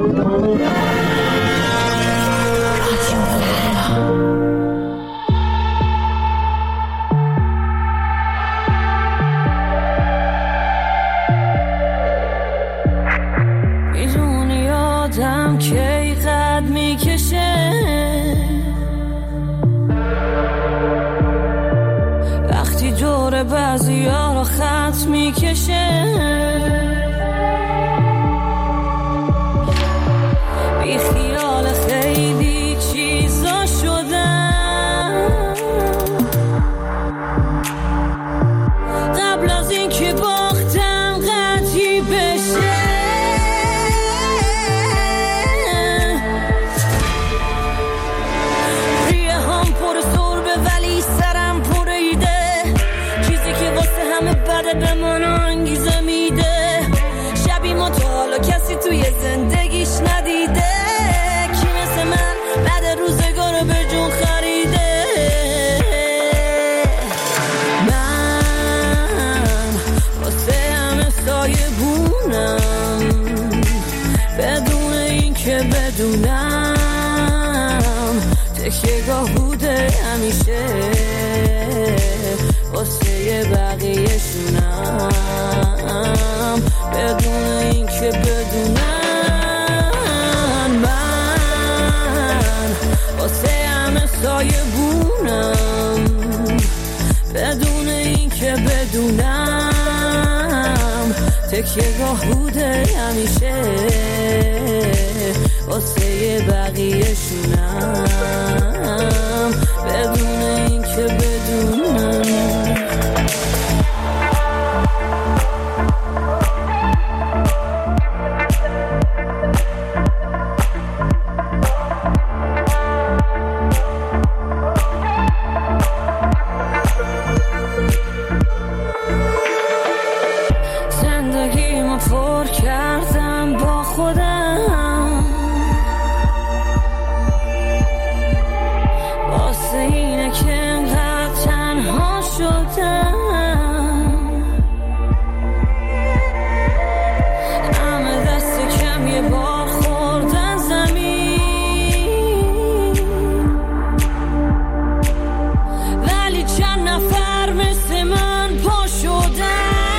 میدونی آدم کی قد میکشه وقتی دور بعضی ها رو خط میکشه بی خیال خیلی چیزا شدم قبل از این که باختم قطعی بشه ریه هم پر سربه ولی سرم پر ایده چیزی که واسه همه بده به من انگیزه میده شبی ما تا حالا کسی توی زندگیش ندیده کی مثل من بعد روزگار به جون خریده من واسه همه سایه بونم بدون این که بدونم تکیه‌گاه بوده همیشه واسه بقیه شونم بدون این که بدونم من واسه همه سایه بونم بدون این که بدونم تکیه‌گاه بوده همیشه واسه بقیه شونم بدون این که بدونم زندگیمو پر کردم با خودم واسه اینه که انقدر تنها شدم همه دست کم یه بار خوردن زمین ولی چند نفر مثل من پا شدن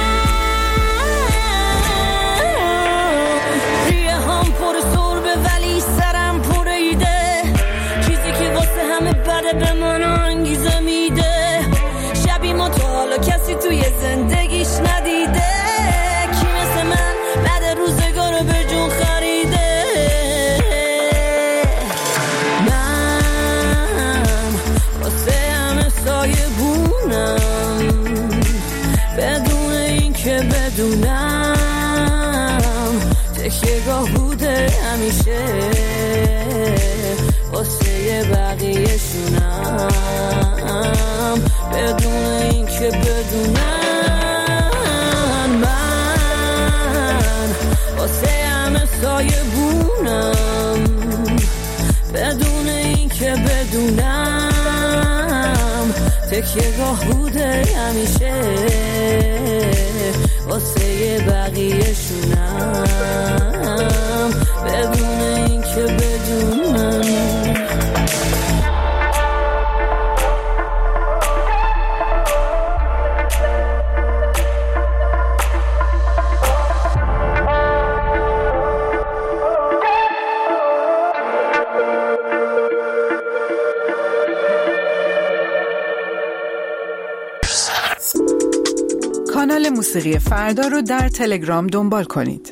ولی سرم پر ایده چیزی که واسه همه بده به من انگیزه میده شبی ما تا حالا کسی توی زندگیش ندیده کی مثل من بعد روزگار رو به جون خریده من واسه همه سایه بونم بدون این که بدونم تکیه‌گاه بوده همیشه واسه بقیه شونم بدون این که بدونم من واسه همه سایه بونم بدون این که بدونم تکیه‌گاه بوده همیشه واسه بقیه شونم بدون این که بدونم کانال موسیقی فردا رو در تلگرام دنبال کنید.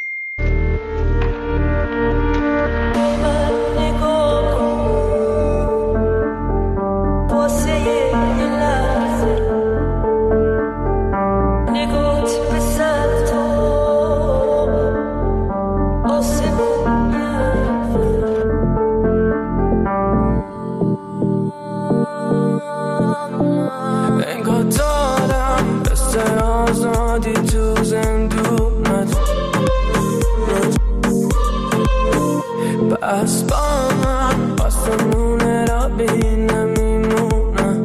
بس با من آسمونه را بین نمیمونم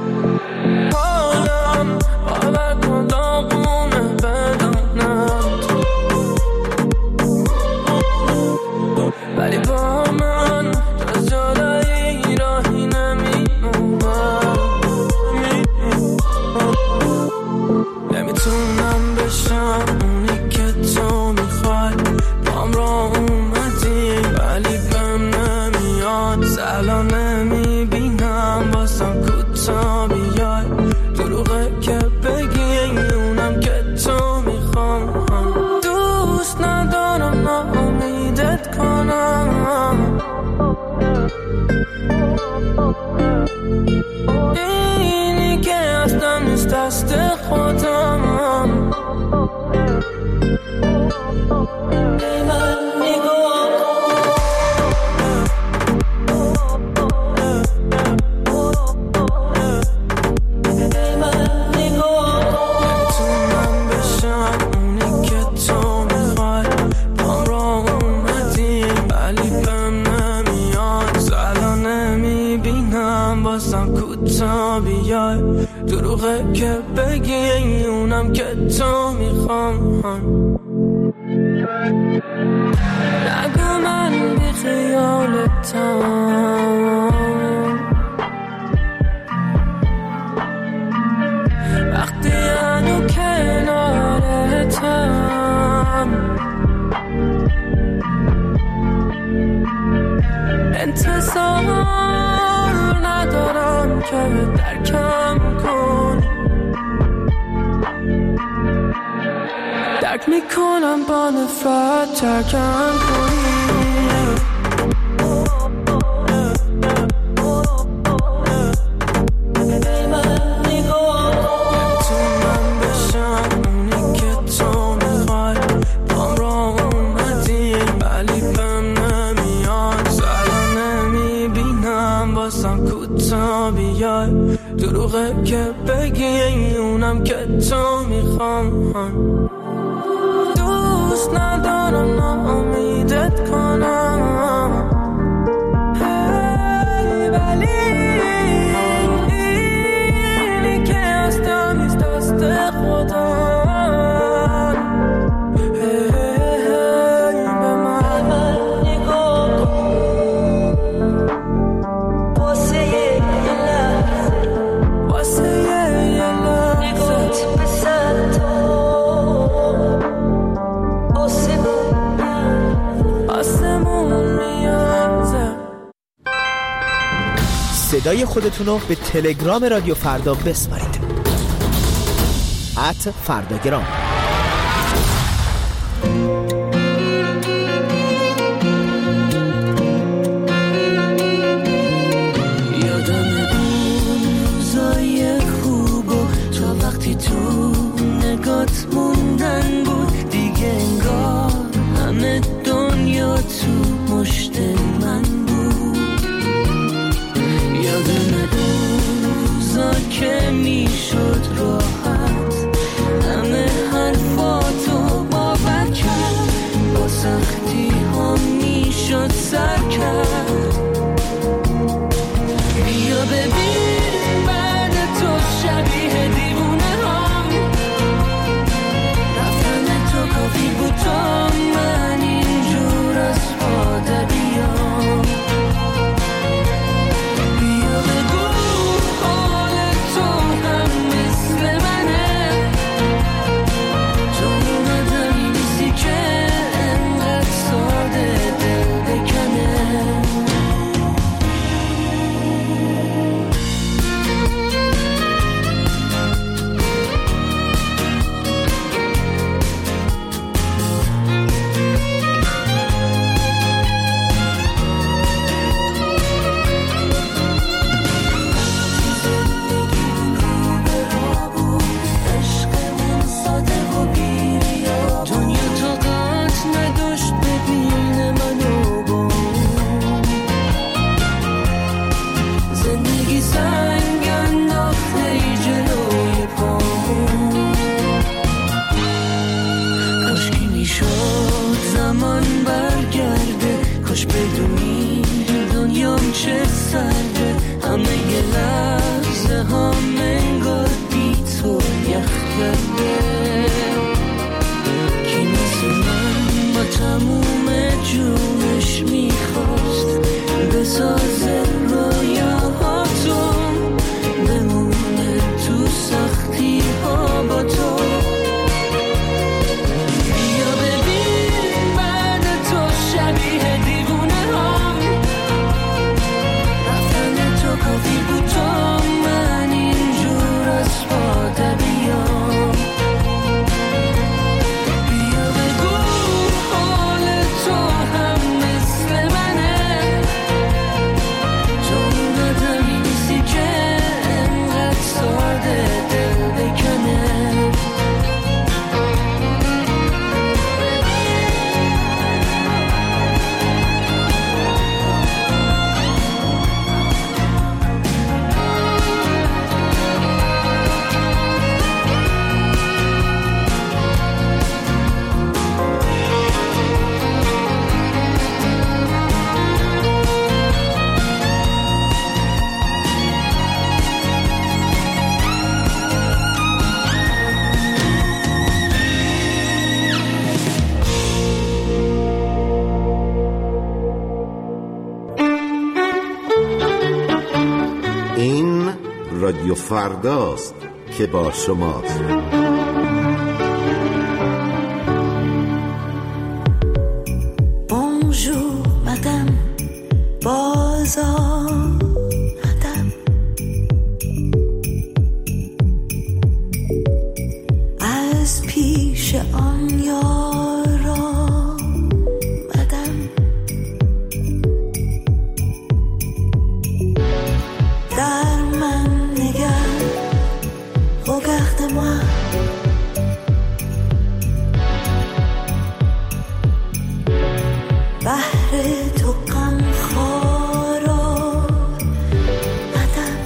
حالم باور کن داغونه بدونم تو امیدت کنم. اینی که اصلا نیست دست خودم. ای من نگاه دروغه که بگی اونم که تو میخوام. نگو من بی خیالتم وقتی هنو کنارتم. انتظار ندارم که درکم کنی. درک میکنم با نفرت ترکم کنی. دروغه که بگی اونم که تو میخوام. دوست ندارم ناامیدت کنم. ولی اینی که هستم نیست دست خودم. صدای خودتونو به تلگرام رادیو فردا بسپارید. @فرداگرام. یادم اون روزای خوب و تا وقتی تو نگات موندن بود دیگه انگار همه دنیا تو مشت من بود. یادم اون روزا که میشد راحت همه حرفاتو باور کرد. با سختی ها میشد سر کرد. بیا ببین بعد تو شبیه دیوونه هم رفتن تو کافی بود تا من اینجور از پاده بیام. بیا بگو حال تو هم مثل منه. تو اومدنی نیستی که انقدر ساده دل بکنه. چه سرده همه یه لحظه ها منگار بی تو یخ کرده. کی مثل من با تموم جونش میخواست بسازه رویاهاتو بمونه تو سختی ها با تو. بیا ببین بعد تو شبیه دیوونه هم کافی بود تا من اینجور از پاده بیام. رادیو فرداست که با شماست. Bonjour madame, باز آمدم. از پیش آن یار آمدم. در من نگر، regarde-moi. بحر تو غم خوار آمدم.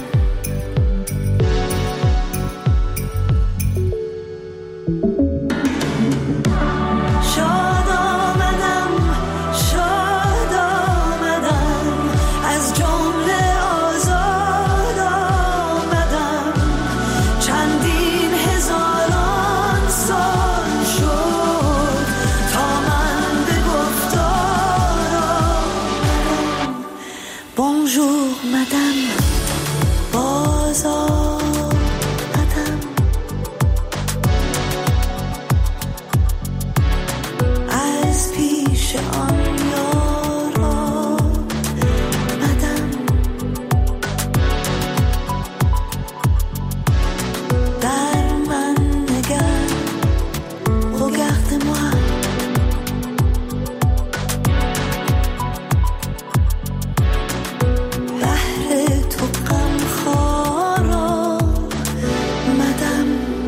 شاد آمدم، شاد آمدم، از جمله آزاد آمدم. چندین هزاران سال شد تا من به گفتار آمدم. Bonjour madame, باز آمدم. از پیش آن یار آمدم. در من نگر، regarde-moi. بحر تو غم خوار آمدم.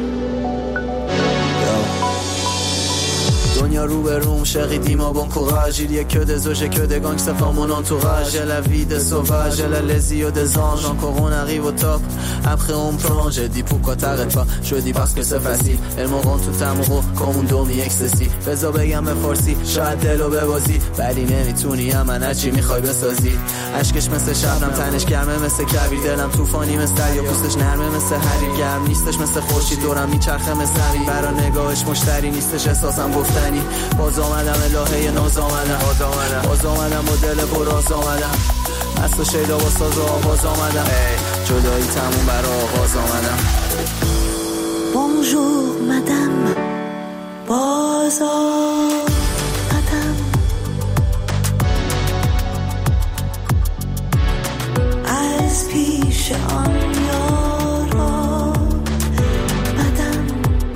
دنیا رو به روم شقیدیم bon courage, il y a que des eaux, j'ai que des gangsters dans mon entourage. J'ai la vie des sauvages, j'ai la lésio des anges. Encore on arrive au top, après on plonge. J'ai dit pourquoi t'arrêtes pas, je dis parce que c'est facile. Elles me rendent tout amoureux comme un dormi ecstasy. بذار بگم به فارسی شاید دلو ببازی، ولی نمیتونی من هرچی میخوای بسازی. عشقش مثل شبنم، تنش گرمه مثل کویر، دلم طوفانی مثل دریا، پوستش نرمه مثل حریر، گرم نیستش مثل خورشید، دورم میچرخه مثل حریر. برا نگاهش مشتری نیستش، احساسم گفتنی. باز آمدم الهه ناز آمدم، باز آمدم با دل براز آمدم. مست و شیدا با ساز و آواز آمدم. جدایی تموم برا آغاز آمدم. Bonjour madame, باز آمدم. از پیش آن یار آمدم.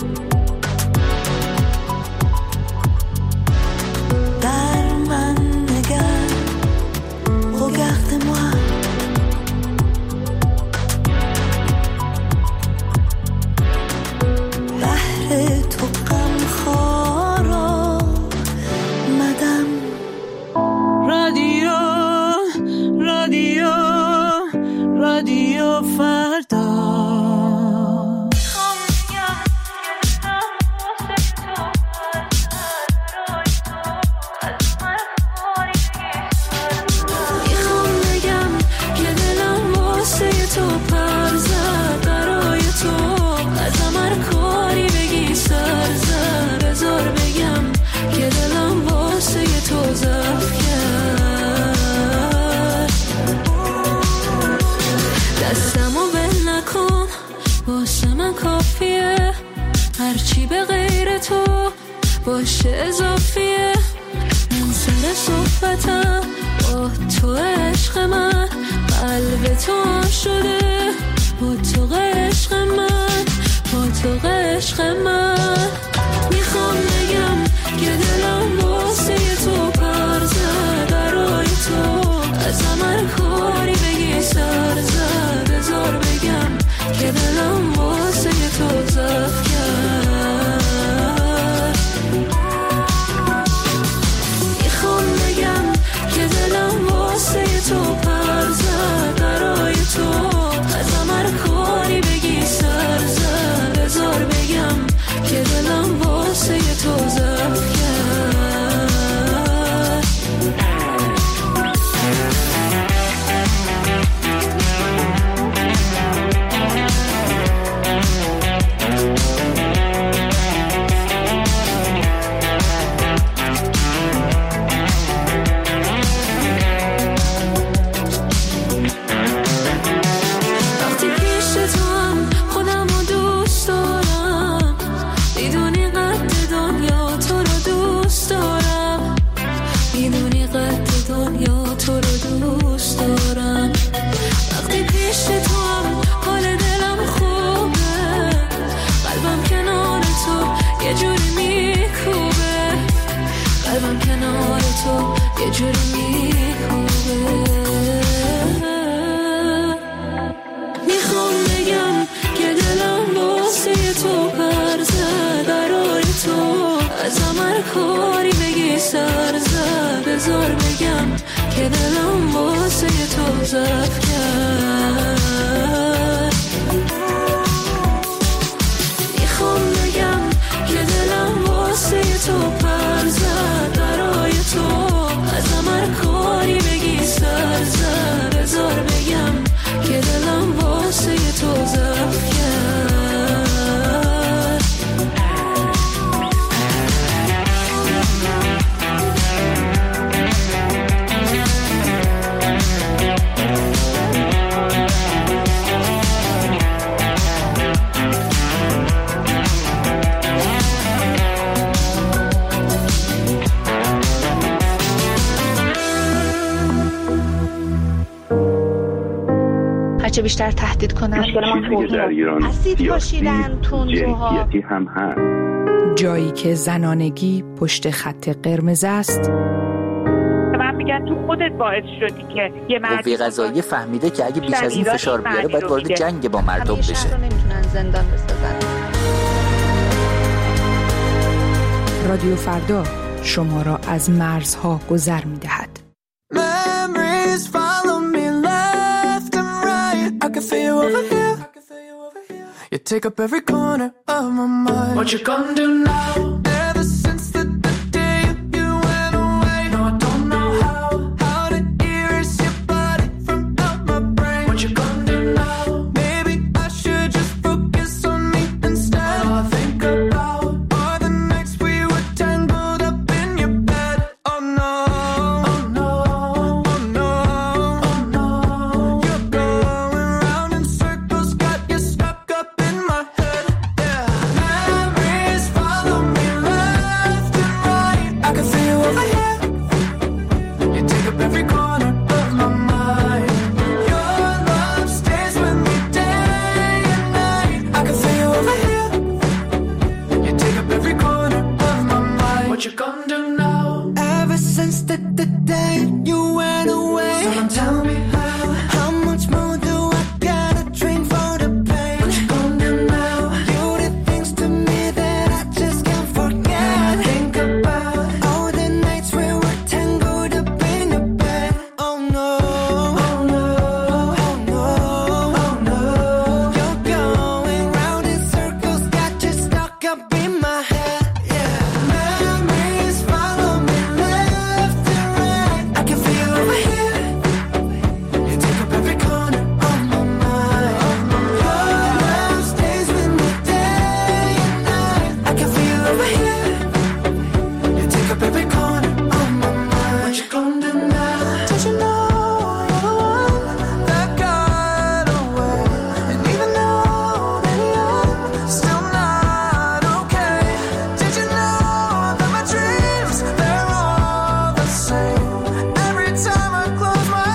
در من نگر، regarde-moi. بحر تو غم خوار آمدم. رادیو رادیو رادیو فردا. میخوام بگم که دلم واسه تو پر زد، برای تو ازم هر کاری بگی سر زد. بذار بگم که دلم واسه تو ضعف کرد. دستمو ول نکن، واسه من کافیه. هرچی به غیر تو باشه اضافیه. من سر صحبتم با تو عشق من، قلب تو هم شده با تو عشق من، با تو عشق من. میخوام بگم که دلم واسه تو پر زد، برای تو ازم هر کاری بگی سر زد. بذار بگم که دلم واسه تو ضعف کرد. میخوام بگم که دلم واسه تو پر زد، برای تو ازم هر کاری بگی سر زد. بذار بگم که دلم واسه تو ضعف یه جوری میخوابه. میخوام بگم که دلم واسه تو پر زد، برای تو ازم هر کاری بگی سر زد. بذار بگم که دلم واسه تو ضعف کرد. میخوام بگم که دلم واسه تو پر زد، برای تو ازم هر کاری بگی سر زد. بذار بگم که دلم واسه تو ضعف کرد. هرچه بیشتر تهدید کنن اسید پاشیدن تندروها هم هست. جایی که زنانگی پشت خط قرمز است. من میگن تو خودت باعث شدی که یه قوه قضاییه فهمیده که اگه بیش از این فشار بیاره باید وارد جنگ با مردم بشه. همیشه رو نمیتونن زندان بسازن. رادیو فردا شما را از مرزها گذر می‌دهد. I can feel you over here. You take up every corner of my mind. What you gonna do now? Ever since the day you went away, no, I don't know how to erase your body from out my brain. What you gonna do now? Maybe I should just focus on me instead. All I think about are the nights we were tangled up in your bed. Oh no, oh no, oh no, oh no. You're going round in circles, got you stuck up in my head. Yeah, memories follow me left and right. I can feel you over here. You take up every corner of my mind. Your love stays with me day and night. I can feel you over here. You take up every corner of my mind. What you gonna do now? Ever since the day you went away, someone tell me how much more do I gotta drink for the pain? What you gonna do now? You did things to me that I just can't forget. Think about all the nights we were tangled up in your bed. Oh no, oh no, oh no, oh no. You're going round in circles, got you stuck up in my head. Yeah, memories follow me left and right. I can feel you over here. You take up every corner of my mind. Your love stays with me day and night. I can feel you over here. You take up every corner of my mind. What you gonna do now? Did you know you're the one that got away? And even though that you're still not okay, did you know that my dreams, they're all the same? Every time I close my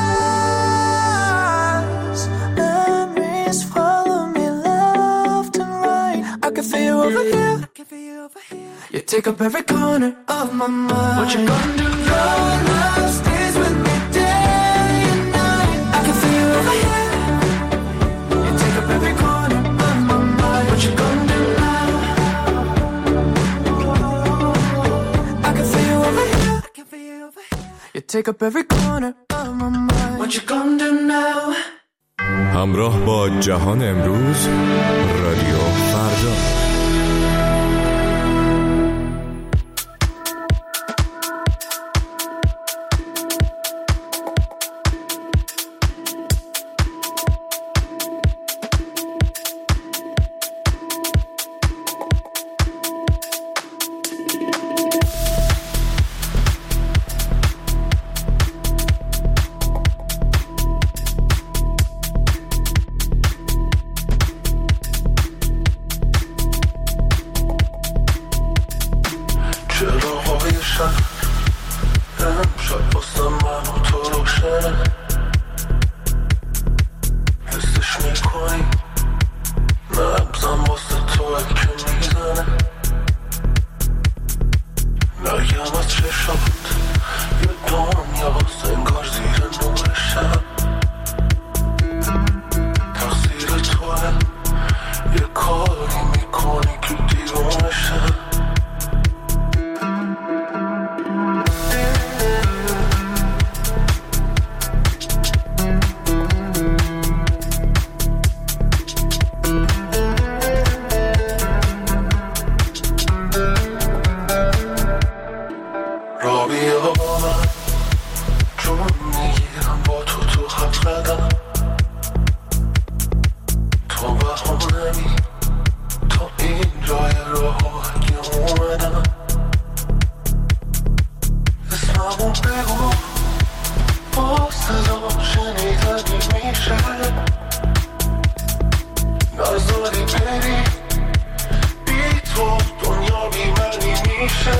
eyes, memories follow me left and right. I can feel you over here. You take up every corner of my mind. What you gonna do? Your love stays with me day and night. I can feel you over here. You take up every corner of my mind. What you gonna do now? I can feel you over here. You take up every corner of my mind. What you gonna do now? همراه با جهان امروز، رادیو فردا. مریم از چشات یه دام اما بگو با صدا شنیدنی میشه نذاری بری بی تو دنیا بی منی میشه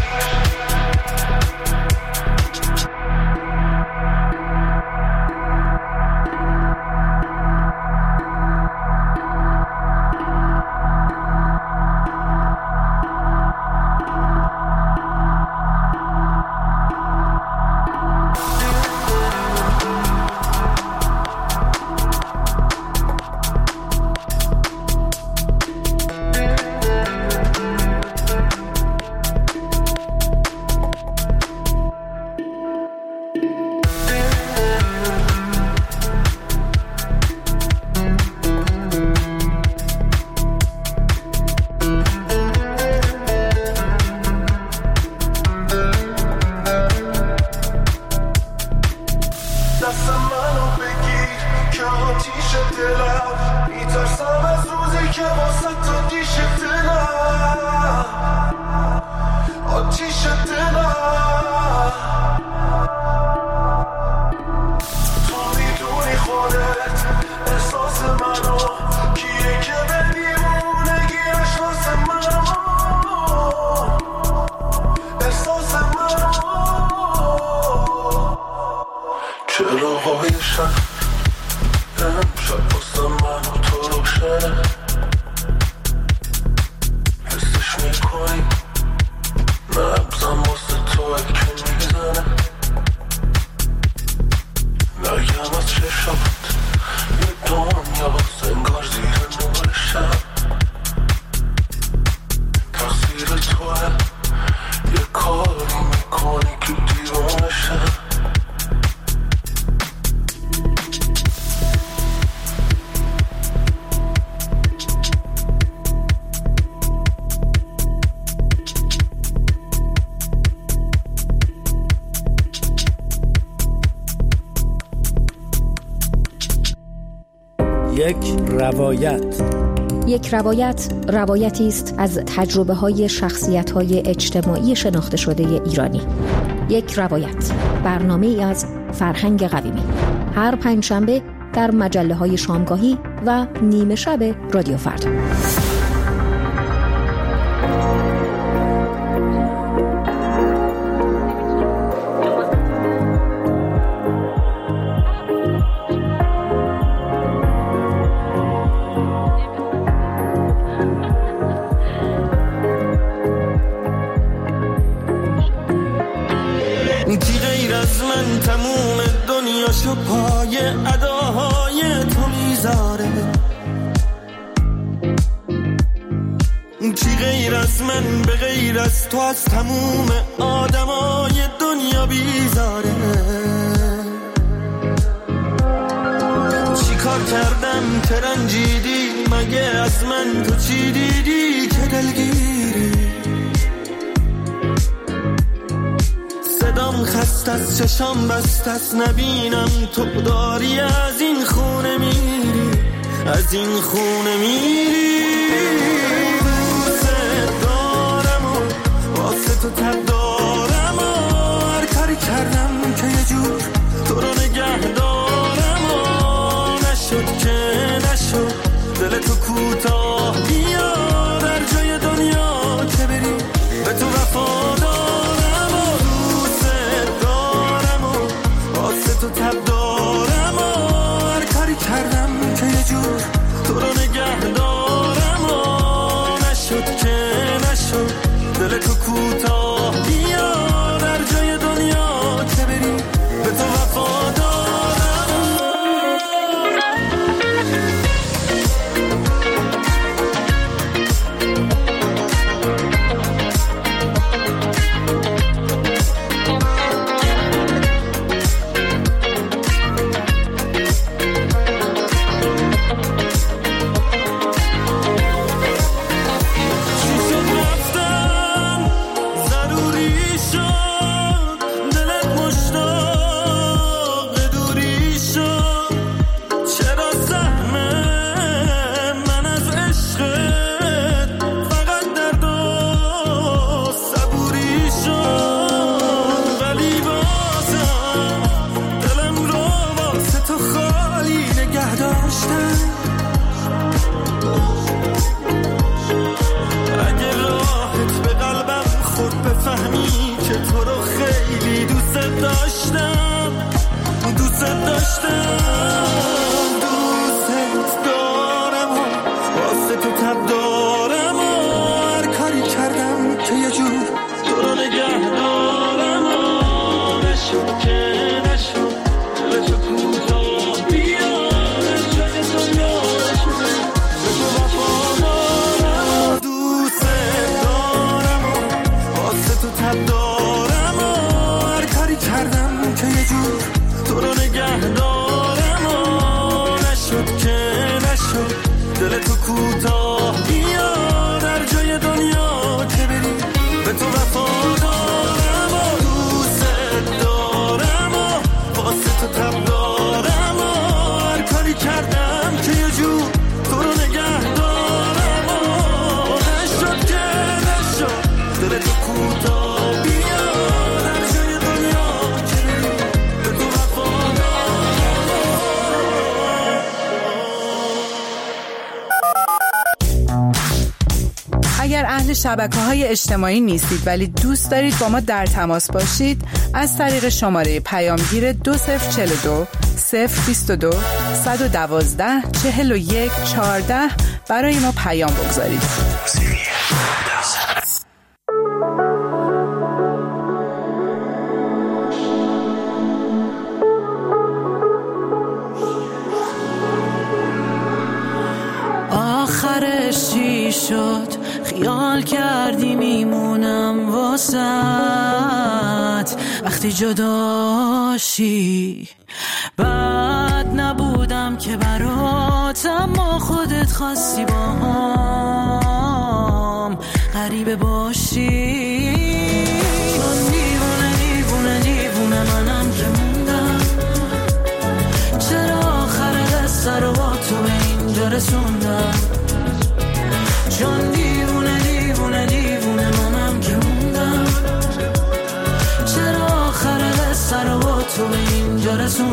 یک روایت روایتی است از تجربه‌های شخصیت‌های اجتماعی شناخته شده ایرانی. یک روایت، برنامه‌ای از فرهنگ قویمی. هر پنجشنبه در مجله‌های شامگاهی و نیمه شب رادیو فردا. تو از تموم آدمای دنیا بیزاره چی کار کردم که رنجیدی مگه از من تو چی دیدی که دلگیری صدام خست از چشام بست از نبینم تو داری از این خونه میری از این خونه میری تو تب دارم و هر کاری کردم که یه جور تو رو نگه دارم و نشد که نشد دل تو کوتاه بیا در جای دنیا که بری به تو وفا دارم و دوست دارم و واسه تو تب دارم و هر کاری کردم که یه جور تو رو نگه دارم داشتم دوست دارم واسه تو تب دارم هر کاری کردم که یه جور تو رو نگه دارم نشد که نشد دل تو کوتاه بیار جای دنیا نشده به تو وفا دارم دوست دارم واسه تو تب دارم هر کاری کردم که یه جور تو رو نگه دارم نشد که نشد دل تو کوتاه بیار در جای دنیا که بری به تو وفا دارم دوست دارم واسه تو تب دارم هر کاری کردم که یه جور تو رو نگه دارم نشد که نشد دل تو کوتاه بیار در جای دنیا که بری به تو وفا اگر اهل شبکه‌های اجتماعی نیستید ولی دوست دارید با ما در تماس باشید، از طریق شماره پیامگیر 2042 022 112 41 14 برای ما پیام بگذارید. آخرش چی شد؟ خیال کردی میمونم واسط وقتی جداشی. بد نبودم که برات، اما خودت خواستی با هم غریبه باشی. چون دیوونه دیوونه دیوونه منم که موندم، چرا آخر قصه رو با تو به اینجا رسوندم. چون دیوونه دیوونه دیوونه منم که موندم، چرا آخر قصه رو با تو به اینجا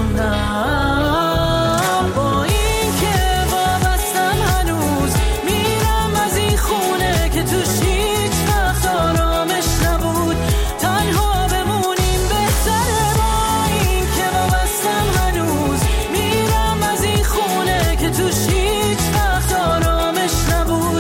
رسوندم. با این که وابستم هنوز میرم از این خونه که توش هیچ وقت آرامش نبود، تنها بمونیم بهتره. با این که وابستم هنوز میرم از این خونه که توش هیچ وقت آرامش نبود،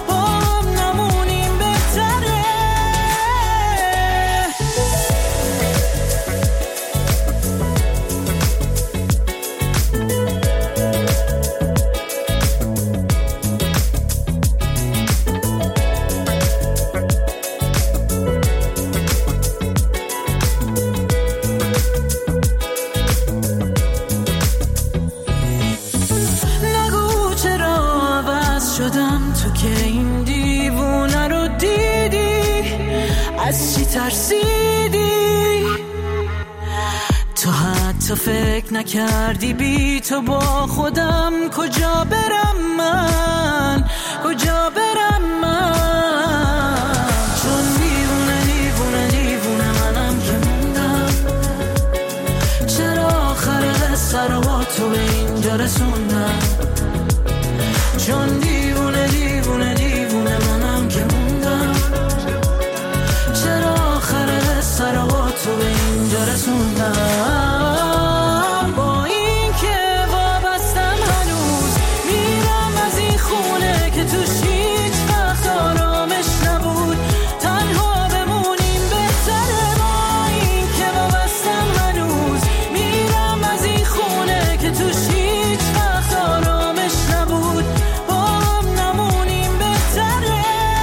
از چی ترسیدی؟ تو حتی فکر نکردی بی تو با خودم کجا برم من، کجا برم من. چون دیوونه دیوونه دیوونه منم که موندم، چرا آخر قصه رو با تو به اینجا رسوندم. چون دیوونه دیوونه دیوونه منم که موندم، چرا آخر قصه رو با تو به اینجا رسوندم. با این که وابستم هنوز میرم از این خونه که توش هیچ وقت آرامش نبود، تنها بمونیم بهتره. با این که وابستم هنوز میرم از این خونه که توش هیچ وقت آرامش نبود، با هم نمونیم بهتره.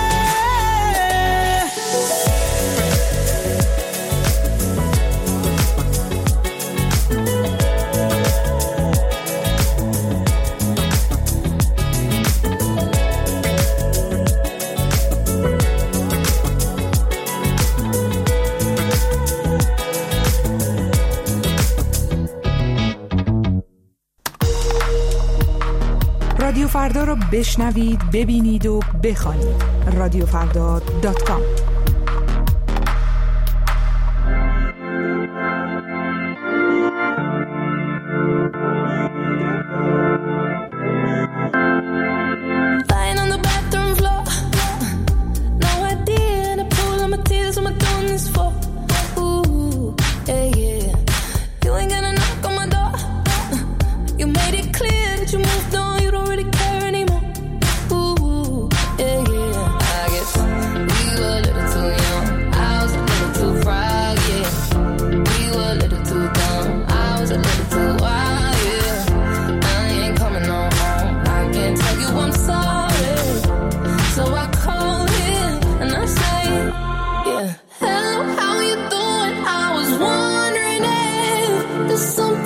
رادیو فردا رو بشنوید، ببینید و بخوانید. radiofrda.com. Lying on the bathroom floor, no idea, and I pull on my tears, what am I doing this for? Ooh, yeah, yeah.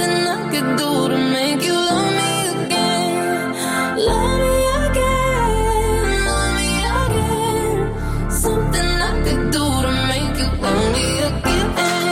something I could do to make you love me again. Love me again, love me again. Something I could do to make you love me again.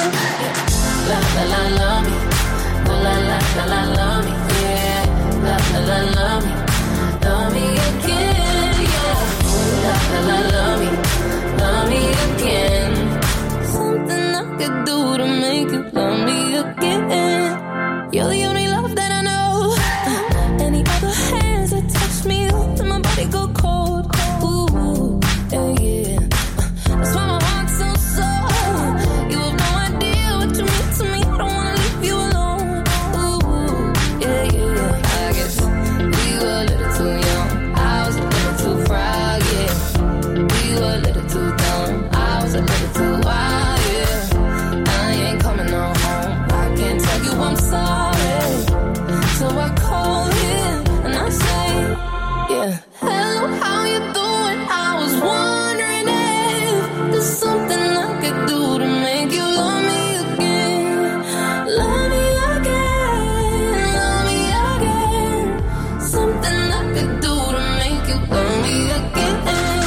La la la love me, la la la la la love me, yeah. La la la love me, love me again, yeah. La la la love me again. Something I could do to make you love me again. You're the only love that I know. Any other hands that touch me, then my body go cold. Ooh, yeah, yeah. That's why my heart's so sore. You have no idea what you mean to me. I don't wanna leave you alone. Ooh, yeah, yeah, yeah. I guess we were a little too young. I was a little too proud, yeah. We were a little too dumb. I was a little too wild, yeah. I ain't coming no home. I can't tell you I'm sorry. So I call him and I say, yeah, hello, how you doing? I was wondering if there's something I could do to make you love me again. Love me again, love me again. Something I could do to make you love me again.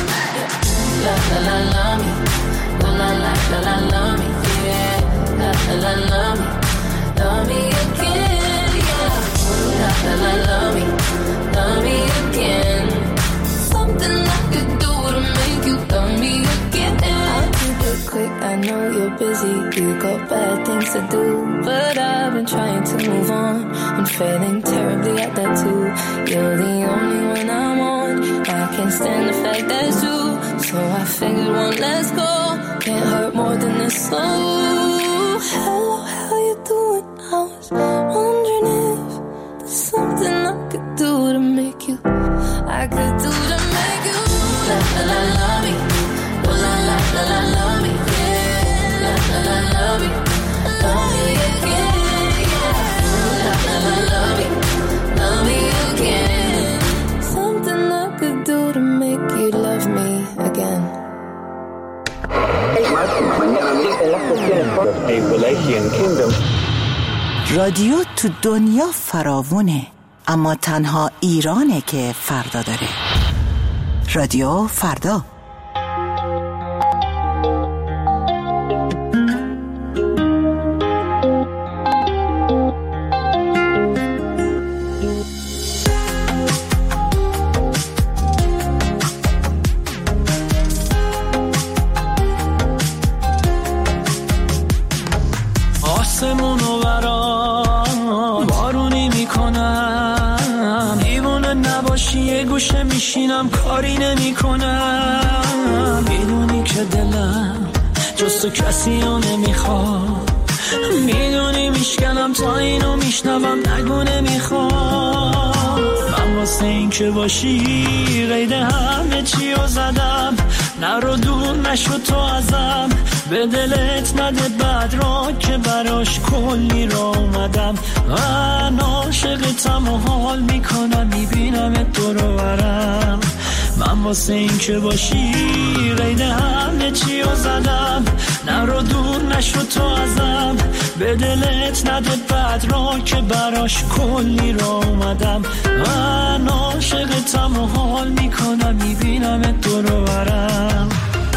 La la la love me, la la la la la love me, yeah. La la la love me again, yeah. La la la love me again. Something I could do to make you love me again. I'll keep it quick, I know you're busy. You got bad things to do, but I've been trying to move on. I'm failing terribly at that too. You're the only one I want. I can't stand the fact that's true. So I figured one less go can't hurt more than this. So hello, how you doing? I was wondering if there's something I could do to make you, I could do to make you la la la love me, la la la la la love me, yeah. La la la love me again, yeah. La la la love me again. Something I could do to make you love me again. رادیو تو دنیا فراوونه، اما تنها ایرانه که فردا داره. رادیو فردا. آسمونو برام بارونی میکنم، دیوونه نباشی یه گوشه میشینم کاری نمیکنم. میدونی که دلم جز تو کسی رو نمیخواد، میدونی میشکنم تا اینو میشنوم نگو نمیخواد. من واسه این که باشی قید همه چی رو زدم، نرو دور نشو تو ازم، به دلت نده بد را که براش کلی را اومدم. من عاشقتم و حال میکنم، میبینم دور و برم. من واسه این که باشی قید همه چی رو زدم، نرو دور نشو تو ازم، به دلت نده بد را که براش کلی را اومدم. من عاشقتم و حال میکنم، میبینم دور و برم.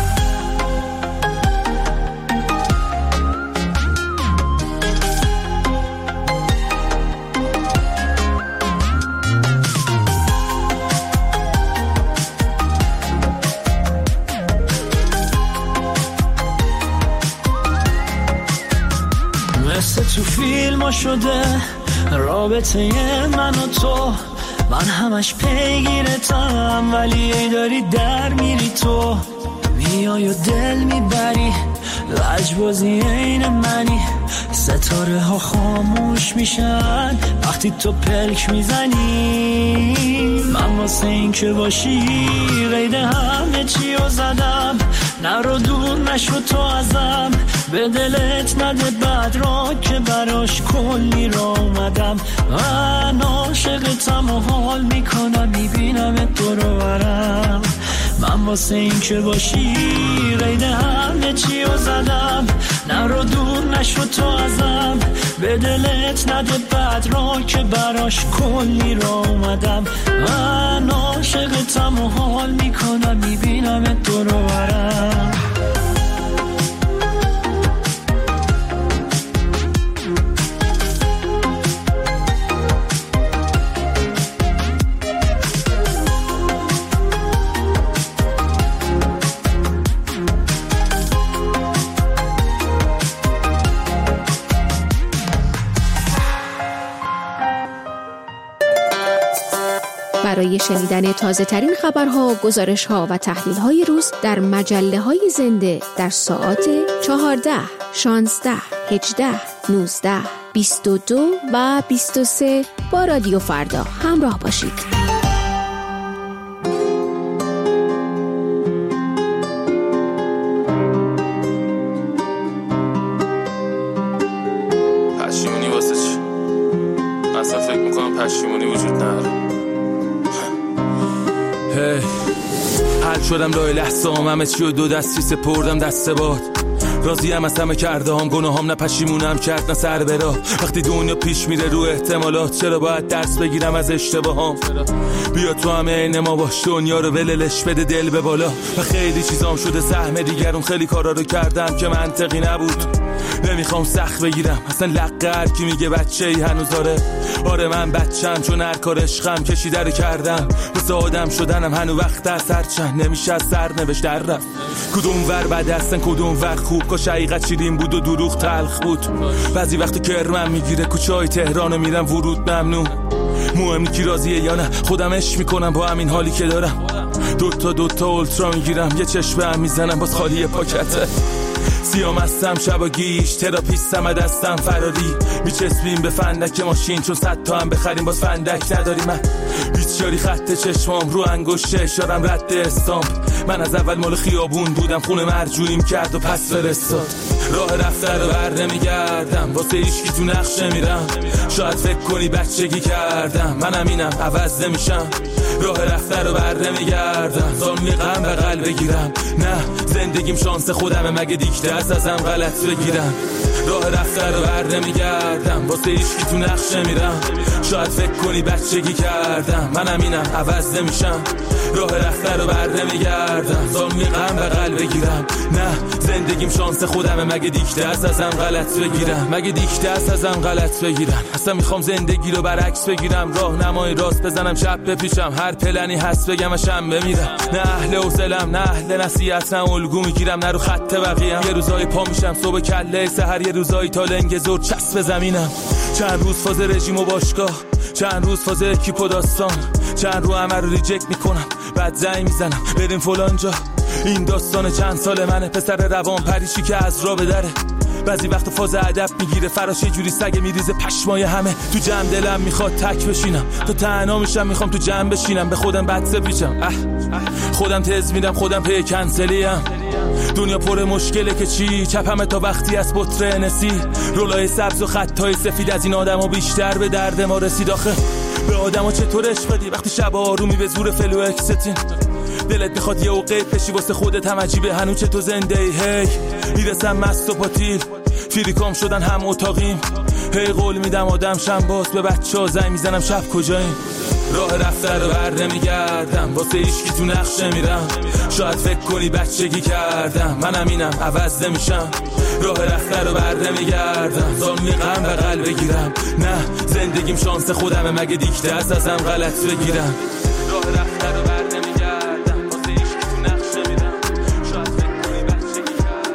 مثل تو فیلم شده رابطه من و تو، من همش پیگیرتم ولی ای داری در میری تو. میای و دل میبری لجبازی این منی، ستاره ها خاموش میشن وقتی تو پلک میزنی. من واسه این که باشی قید همه چی رو زدم، نرو دور نشو تو ازم، به دلت نده بد را که براش کلی را اومدم. من عاشقتم و حال میکنم، میبینم دور و برم. من واسه این که باشی قید همه چی رو زدم، نرو دور نشو تو ازم، به دلت نده بد را که براش کلی را اومدم. من عاشقتم و حال میکنم میبینم دور و برم. برای شنیدن تازه ترین خبرها، گزارش‌ها و تحلیل‌های روز در مجله‌های زنده در ساعات 14، 16، 18، 19، 22 و 23 با رادیو فردا همراه باشید. پشیمونی واسه چی؟ اصلا فکر میکنم پشیمونی وجود نداره. حل شدم راه لحظام، همه چی و دو دستی سپردم دست باد. راضیم از همه کرده هم، گناهام نه پشیمونم کرد نه سر برا. وقتی دنیا پیش میره رو احتمالات، چرا باید درس بگیرم از اشتباهام؟ بیا تو همه عین ما باش، دنیا رو وللش بده دل به بالا. و خیلی چیزام شده سهم دیگرون، خیلی کارا رو کردم که منطقی نبود. نمیخوام سخت بگیرم اصلا لقه هر کی میگه بچه ای هنوز آره من بچم، چون هر کار عشقم کشیده رو کردم. واسه آدم شدنم هنو وقت از هر چند نمیشه از سر نوشت در رفت. کدوم ور بد هستن کدوم ور خوب، کاش حقیقت شیرین بود و دروغ تلخ بود. بعضی وقت کرمم میگیره کوچه های تهرانو میرم ورود ممنوع. مهم کی راضیه یا نه، خودم عشق میکنم با همین حالی که دارم. دوتا اولترا میگیرم، یه چشم هم میزنم باز خالی پاکته. سیام هستم شب و گیش، تراپیستم از دستم فراری. میچسبیم به فندک ماشین، چون 100 تا هم بخریم باز فندک نداری. من بیچاری خط چشمام رو انگشت اشارم رد استامپ. من از اول مال خیابون بودم، خونه مرجوعیم کرد و پس فرستاد. راه رفته رو بر نمیگردم، واسه هیچکی تو نقشه میرم. شاید فکر کنی بچگی کردم، منم اینم عوض نمیشم. راه رفته رو بر نمیگردم، زانوی غم بغل بگیرم. نه زندگیم شانس خودمه، مگه دیکته است ازم غلط بگیرم. راه رفته رو بر نمیگردم، واسه هیچکی تو نقشه میرم. شاید فکر کنی بچگی کردم، منم اینم عوض نمیشم. راه رفته رو بر نمیگردم، زانوی غم بغل بگیرم. نه زندگیم شانس خودمه، مگه دیکته است ازم غلط بگیرم. مگه دیکته است ازم غلط بگیرم. اصلا میخوام زندگی رو برعکس بگیرم، راهنمای راست بزنم چپ بپیچم. هر پلنی هست بگم شم بمیرم. نه اهل حوصله‌ام نه اهل نصیحت، نه الگو میگیرم نه رو خط بقیه‌ام. یه روزای پا میشم صبح کله سحر، یه روزای تا لنگ زور چسب زمینم. چند روز فاز رژیم و باشگاه، چند روز فاز اکیپ و داستان، چند رو همه رو ریجکت میکنم بعد زنگ میزنم بریم فلان جا. این داستان چند سال منه، پسر روان پریشی که از راه بدره. بعضی وقت فاز ادب میگیره فراش، یه جوری سگ میریزه پشمای همه. تو جمع دلم میخواد تک بشینم، تا تنها میشم میخوام تو جمع بشینم. به خودم بد سپیچم، خودم تز میدم خودم پی کنسلیم. دنیا پر مشکله که چی، چپمه تا وقتی از بطره نسی. رولای سبز و خطای سفید از این آدمو بیشتر به درد ما رسید. آخه به آدمو چطور عشق بدی وقتی شب آرومی به زور فلو اکستین. دلت میخواد یه اوقات بشی واسه خودت هم عجیبه هنوز چه تو زنده ای. هی میرسم مست و پاتیل، فریکام شدن هم اتاقیم. هی قول میدم آدم شم باز، به بچه‌ها زنگ میزنم شب کجاییم. راه رفته رو بر نمیگردم، واسه هیچکی تو نقشه میرم. شاید فکر کنی بچگی کردم، منم اینم عوض نمیشم. راه رفته رو بر نمیگردم، زانوی غم بغل بگیرم. نه زندگیم شانس خودمه، مگه دیکته است ازم غلط بگیرم. راه رفته رو بر نمیگردم، واسه هیچکی تو نقشه میرم. شاید فکر کنی بچگی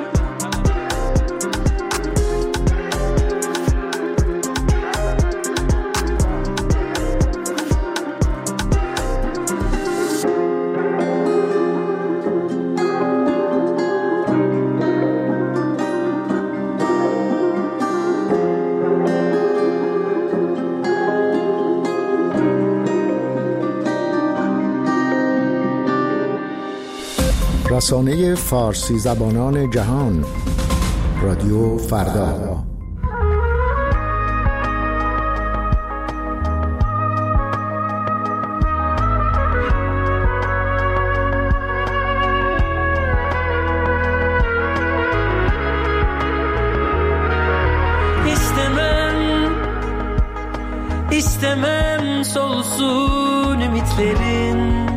رسانه فارسی زبانان جهان، رادیو فردا. مثل من İstemem solsun ümitlerin,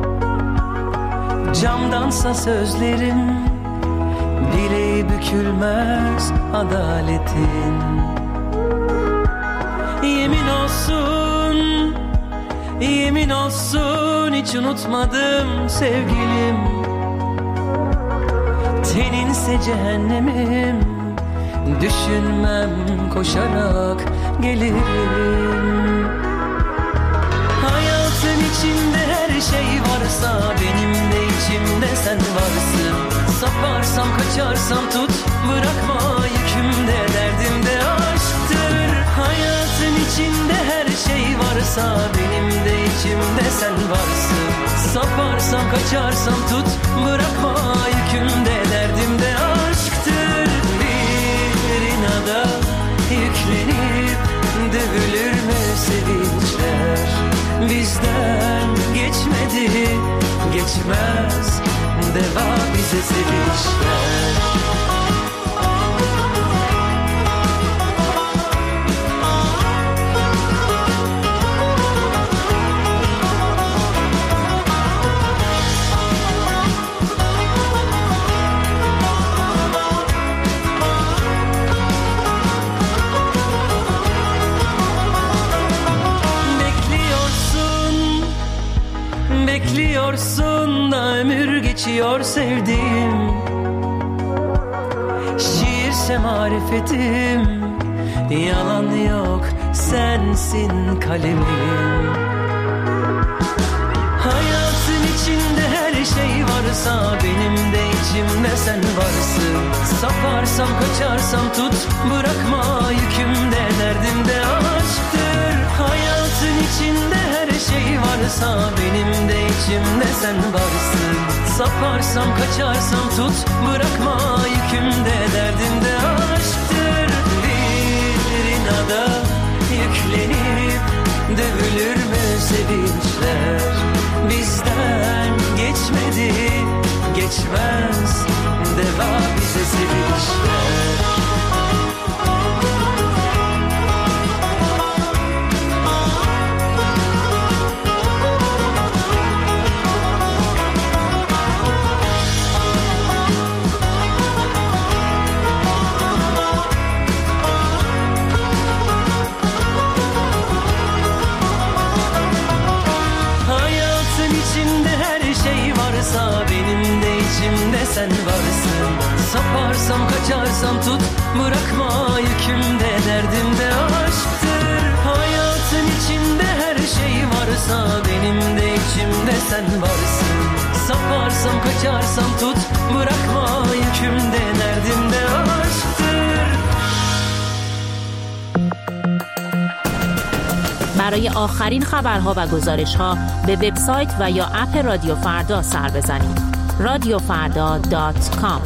camdansa sözlerim, bileği bükülmez adaletin. Yemin olsun, yemin olsun hiç unutmadım sevgilim. Teninse cehennemim, düşünmem koşarak gelirim. Hayatın içinde her şey varsa, benim de içimde sen varsın. Saparsam kaçarsam tut, bırakma yükümde, derdim de aşktır. Hayatın içinde her şey varsa, benim de içimde sen varsın. Saparsam kaçarsam tut, bırakma yükümde, derdim de aşktır. Bir inada yüklenip dövülür mü sevinçler? Bizden geçmedi, geçmez, deva bize sevinçler. Bekliyorsun da ömür geçiyor sevdiğim. Şiirse marifetim, yalan yok sensin kalemim. Hayatın içinde her şey varsa, benim de içimde sen varsın. Saparsam kaçarsam tut, bırakma yükümde, derdim de aşktır. Hayatın içinde her şey varsa, benim de içimde sen varsın. Saparsam kaçarsam tut, bırakma yükümde, derdim de aşktır. Bir inada yüklenip dövülür mü sevinçler? Bizden geçmedi, geçmez, deva bize sevinçler. Benim de içimde sen varsın. Saparsam kaçarsam tut, bırakma yükümde, derdim de aşktır. Hayatın içinde her şey varsa, benim de içimde sen varsın. Saparsam kaçarsam tut, bırakma yükümde, derdim de aşktır. برای آخرین خبرها و گزارشها به وبسایت و یا اپ رادیو فردا سر بزنید. radiofarda.com.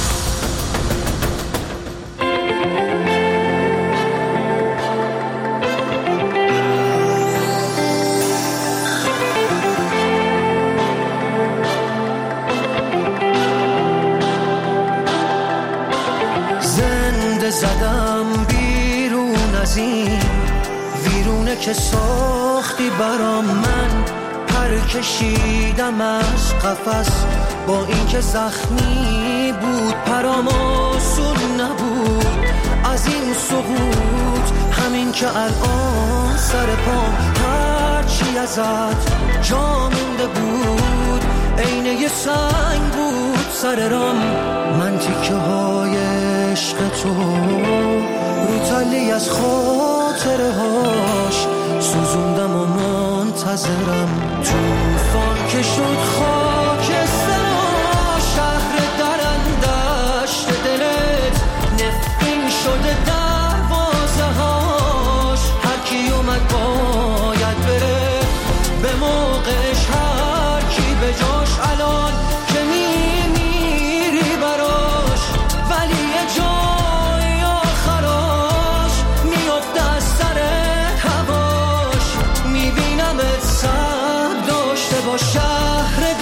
زنده زدم بیرون از این ویرونه که ساختی برام، من پر کشیدم از قفس با اینکه زخمی بود، پرام آسون نبود از این سقوط. همین که الان سر پام هرچی ازت جا مونده بود، عین یه سنگ بود سر رام. من تیکه های عشق تو رو تلی از خاطره هاش سوزوندم و منتظرم. توفان که شد خاکستر شهر درندشت دلت، نفرین شده دروازه هاش. هر کی اومد باید بره به موقعش، هر کی به جاش الان که میمیری براش. ولی یه جای آخراش میفته از سر هواش. میبینمت سر داشته با شهر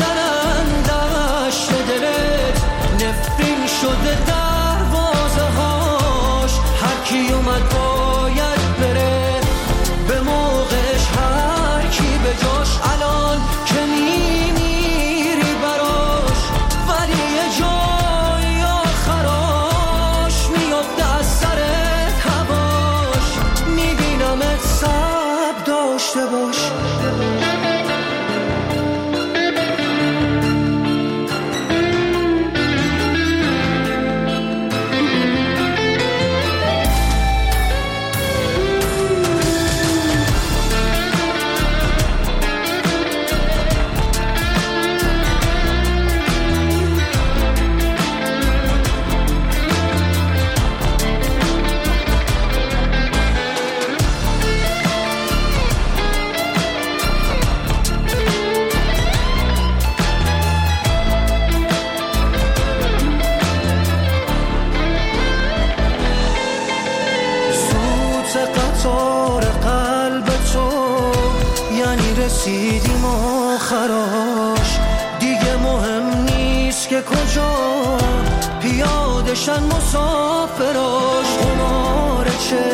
رسیدیم آخراش، دیگه مهم نیست که کجا پیادشن مسافراش. قمار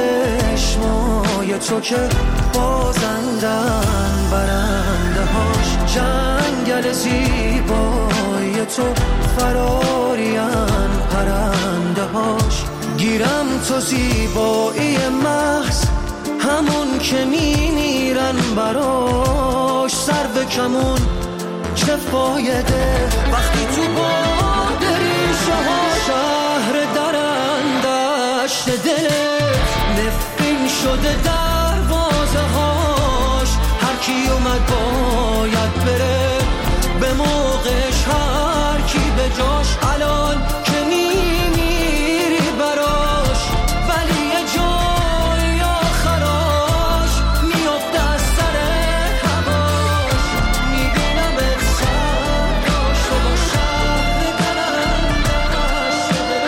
چشمای تو که بازندن برنده هاش، جنگل زیبای تو فرارین پرنده هاش. گیرم تو زیبایی محض همون که میمیرن براش، سر به کمون چه فایده وقتی تو باد ریشه ها شهر درندشت دلت نفرین شده دروازه هاش. هر کی اومد باید بره به موقعش، هر کی به جاش. الان که میمیری براش ولی یه جای آخراش میفته از سر هواش. میبینم ات سرداش و با شهر درندش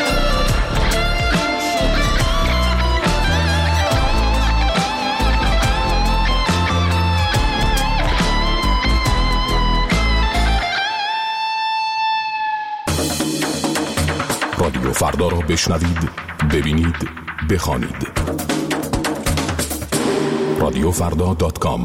رادیو فردا را بشنوید، ببینید، بخوانید. radiofrda.com.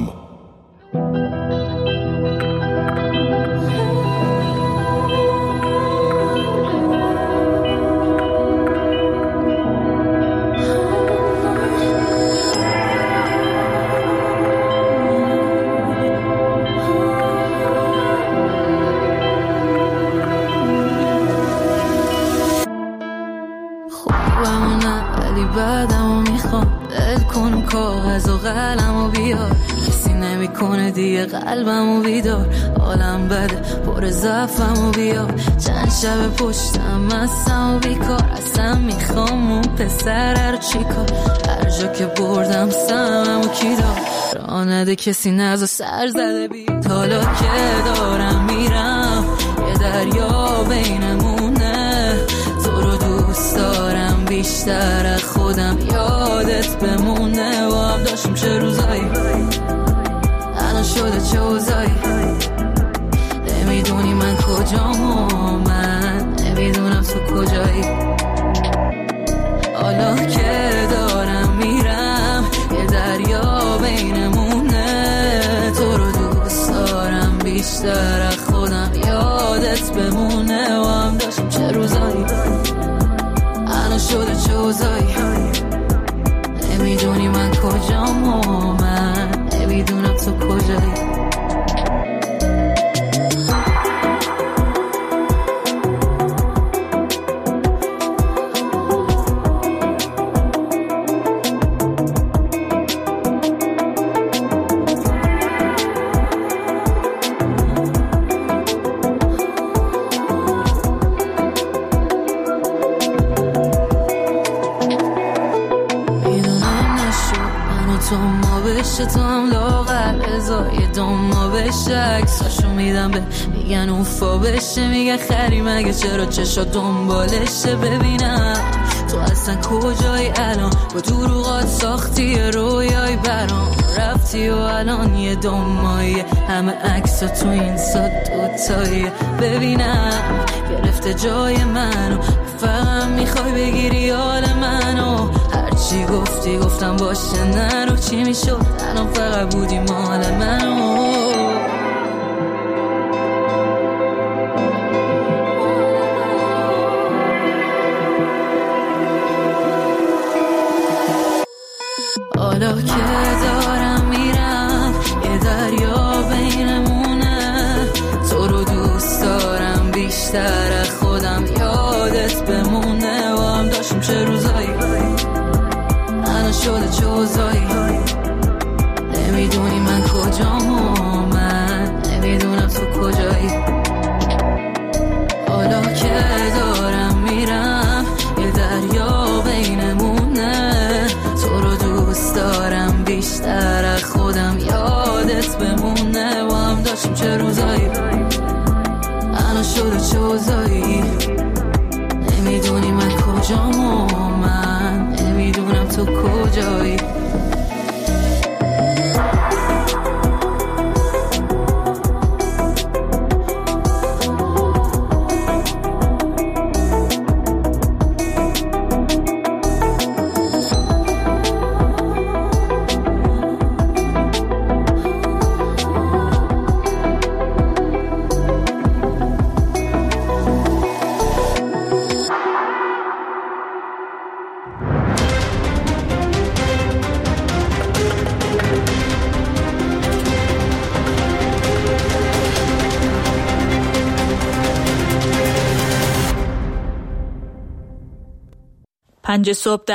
بعدمو میخوام دل کن کاغذ و قلمو بیار، کسی نمیکنه دیگه قلبمو بیدار. حالم بده پر ضعفمو بیار، چند شب پشتم مستم و بیکار. اصلا میخوام اون پسر رو چیکار، هر جا که بردم سممو کی دار. راه نده کسی نزا سر زده بید، حالا که دارم میرم یه دریا بینمونه. تو رو دوست دارم بیشتر از خودم، یادت بمونه. و هم داشتیم چه روزایی، الان شده چه اوضاعی. نمیدونی من کجام و من نمیدونم تو کجایی. حالا که دارم میرم یه دریا بینمونه. تو رو دوست دارم بیشتر از خودم، یادت بمونه. و هم داشتیم چه روزایی، الان شده چه اوضاعی. نمیدونی من کجام و من نمیدونم تو کجایی. تو هم لاغر ازای دوما بشه، عکساشو میدم به میگن اوفا بشه. میگن خری مگه چرا چشا دنبالشه. ببینم تو اصلا کجایی الان، با دروغات ساختی رویای برام. رفتی و الان یه دومایی، همه عکسا تو این سا دوتایی. ببینم گرفته جای منو، فقط میخوای بگیری حال منو. هرچی گفتی گفتم باشه نرو، چی میشد الان فقط بودی مال منو. حالا که دارم میرم یه دریا بینمونه. تو رو دوست دارم بیشتر از خودم، یادت بمونه. و هم داشتیم چه روزایی، الان شده چه اوضاعی. نمیدونی من کجام و من نمیدونم تو کجایی. حالا که دارم میرم یه دریا بینمونه. تو رو دوست دارم بیشتر از خودم، یادت بمونه. و هم داشتیم چه روزایی، الان شده چه اوضاعی. نمیدونی من کجام و من نمیدونم تو کجایی. 5 صبح